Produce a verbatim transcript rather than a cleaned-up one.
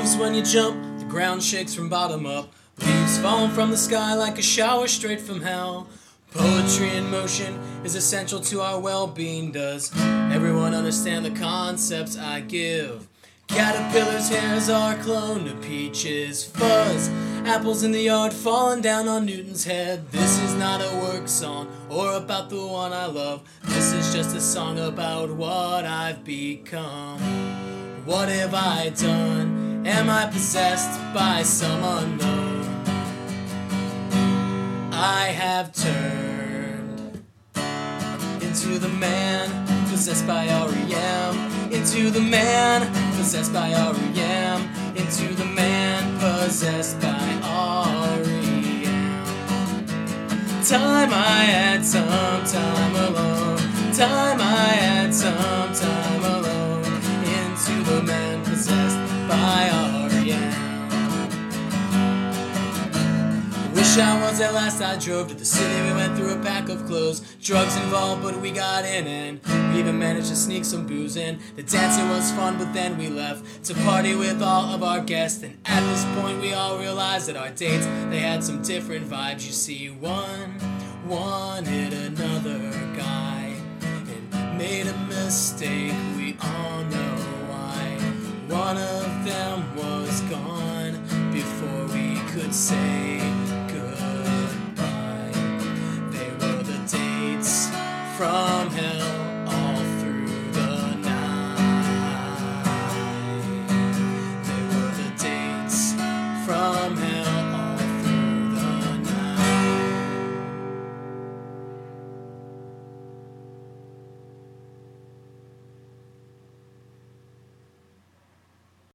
moves when you jump, the ground shakes from bottom up. Leaves falling from the sky like a shower straight from hell. Poetry in motion is essential to our well-being. Does everyone understand the concepts I give? Caterpillars' hairs are cloned to peaches. Fuzz, apples in the yard falling down on Newton's head. This is not a work song or about the one I love. This is just a song about what I've become. What have I done? Am I possessed by some unknown? I have turned into the man possessed by R E M. Into the man possessed by R E M. Into the man possessed by R E M. Time I had some time alone. Time I had some time alone. Into the man possessed by R E M. Wish I was at last. I drove to the city. We went through a pack of clothes. Drugs involved, but we got in, and we even managed to sneak some booze in. The dancing was fun, but then we left to party with all of our guests. And at this point we all realized that our dates, they had some different vibes. You see, one wanted another guy and made a mistake. We all know why. One of them was gone before we could say goodbye. They were the dates from